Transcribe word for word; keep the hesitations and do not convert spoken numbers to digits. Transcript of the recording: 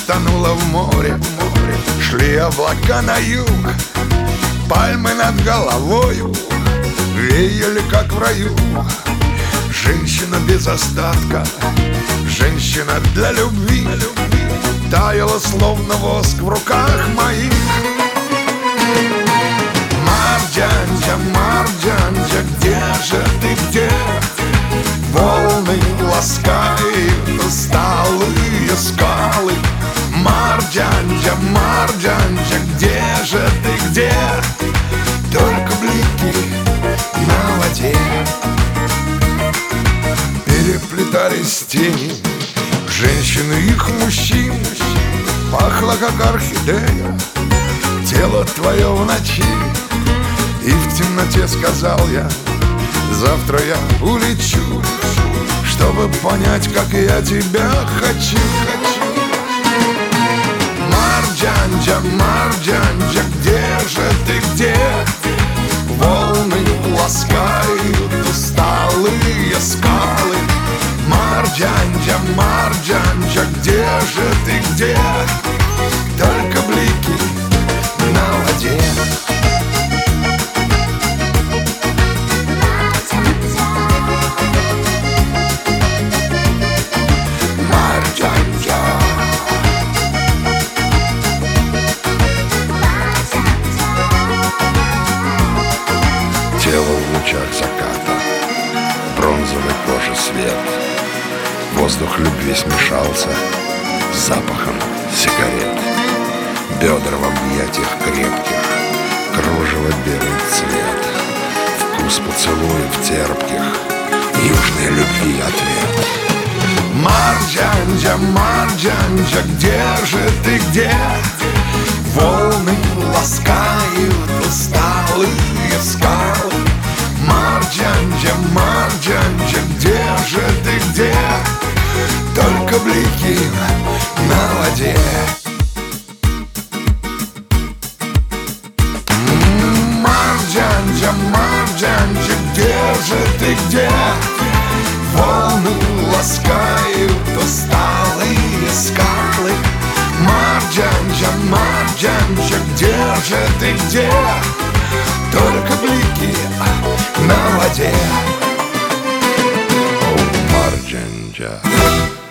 тонула в море. Шли облака на юг, пальмы над головою веяли, как в раю. Женщина без остатка, женщина для любви, таяла, словно воск в руках моих. Марджанджа, Марджанджа, где же ты, где? Волны ласкают усталые скалы. Марджанджа, Марджанджа, где же ты, где? Только блики на воде. Переплетались тени женщин и их мужчин. Пахло, как орхидея, тело твое в ночи. И в темноте сказал я: завтра я улечу, чтобы понять, как я тебя хочу. Марджанджа, Марджанджа, где же ты, где? Волны ласкают усталые скалы. Марджанджа, Марджанджа, где же ты, где? Только блики на воде. Тело в лучах заката, бронзовой кожи свет. Воздух любви смешался с запахом сигарет. Бедра в объятиях крепких, кружево белый цвет. Вкус поцелуев терпких, южной любви ответ. Марджанджа, Марджанджа, где же ты, где? Волны ласкают усталые скалы. Марджанджа, Марджанджа, где же ты, где? Только блики на воде. Марджанджа, Марджанджа, где же ты, где? Волны ласкают усталые скалы. Марджанджа, Марджанджа, где же ты, где? Только блики на воде. О, Марджанджа.